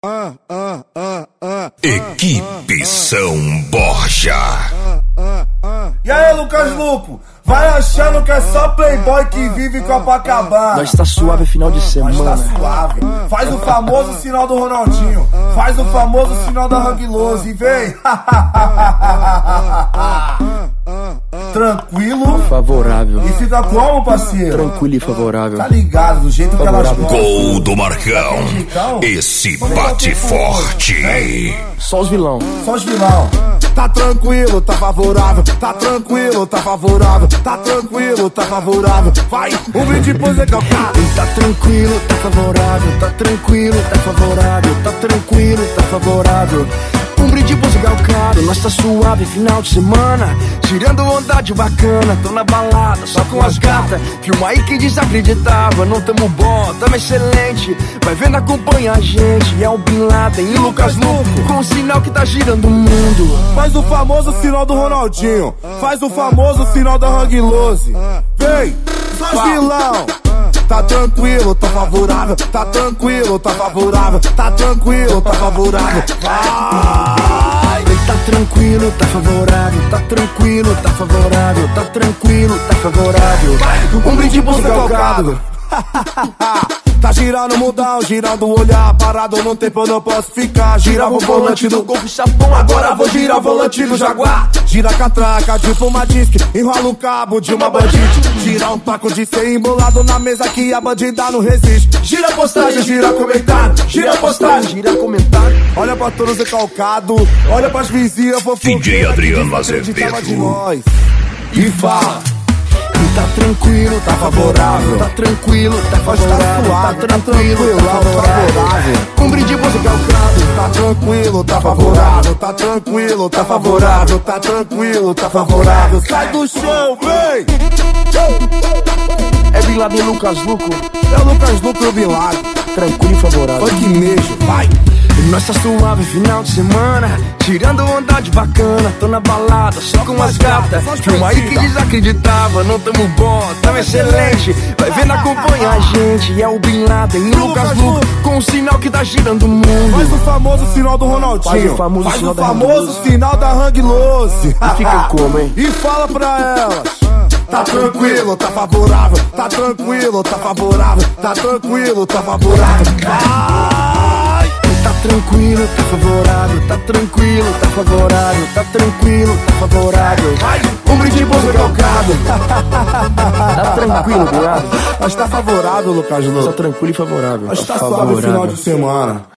Equipe São Borja. E aí, Lucas Luco? Vai achando que é só playboy que vive Copacabana. Nós tá suave final de semana. Nós tá suave. Faz o famoso sinal do Ronaldinho. Faz o famoso sinal da Hang Loose e vem. Tranquilo, favorável. E fica como, parceiro? Tranquilo e favorável. Tá ligado, do jeito favorável. Que elas gostam. Gol do Marcão. Esse bate forte. Só os vilão. Só os vilão. Tá tranquilo, tá favorável. Tá tranquilo, tá favorável. Tá tranquilo, tá favorável. Vai, um brinde pro Zé Calcado. Tá tranquilo, tá favorável. Tá tranquilo, tá favorável. Tá tranquilo, tá favorável. Um brinde pro Zé Calcado. Nós tá suave final de semana, tirando vontade bacana. Tô na balada, só com as gatas. Filma aí que desacreditava. Não tamo bom, tamo excelente. Vai vendo, acompanha a gente. É o Bin Laden e Lucas Luco, com o sinal que tá girando o mundo. Faz o famoso sinal do Ronaldinho. Faz o famoso sinal da Hang Loose. Vem, faz vilão. Tá tranquilo, tá favorável. Tá tranquilo, tá favorável. Tá tranquilo, tá favorável. Vai. Tá tranquilo, tá favorável. Tá tranquilo, tá favorável. Tá tranquilo, tá favorável. Um brinde pro Zé Calcado. Tá girando o mundão, girando o olhar. Parado no tempo eu não posso ficar. Girava o volante do Golf Chapão, agora vou girar o volante do Jaguar. Gira a catraca, tipo uma disque, enrola o cabo de uma bandite. Gira um taco de ser embolado na mesa que a bandida não resiste. Gira a postagem, gira comentário. Gira a postagem, gira comentário. Olha pra todos recalcado, olha pras vizinhas fofoqueiras. DJ Adriano Azevedo de nós. E fala. Tá tranquilo, tá favorável. Tá tranquilo, tá favorável. Tá tranquilo, tá favorável. Um brinde pro Zé Calcado. Tá tranquilo, tá favorável. Tá tranquilo, tá favorável. Tá tranquilo, tá favorável. Sai do chão, vem! É Bin Laden e Lucas Luco. É o Lucas Luco e o Bin Laden. Tranquilo e favorável. Funk mesmo, vai! Nós tá suave final de semana, tirando vontade bacana. Tô na balada, só com as gatas. Filma aí que desacreditava. Não tamo bom, tamo excelente. Vai vendo, acompanha a gente. É o Bin Laden e Lucas Luco, com o sinal que tá girando o mundo. Faz o famoso sinal do Ronaldinho. Faz o famoso sinal da Hang Loose. E fica como, hein? E fala pra elas. Tá tranquilo, tá favorável. Tá tranquilo, tá favorável. Tá tranquilo, tá favorável. Tá tranquilo, tá favorável. Tá tranquilo, tá favorável. Tá tranquilo, tá favorável. Um brinde pro Zé Calcado. Tá tranquilo, Bin Laden. Mas tá favorável, Lucas Luco. Tá tranquilo e favorável. Mas tá suave final de semana.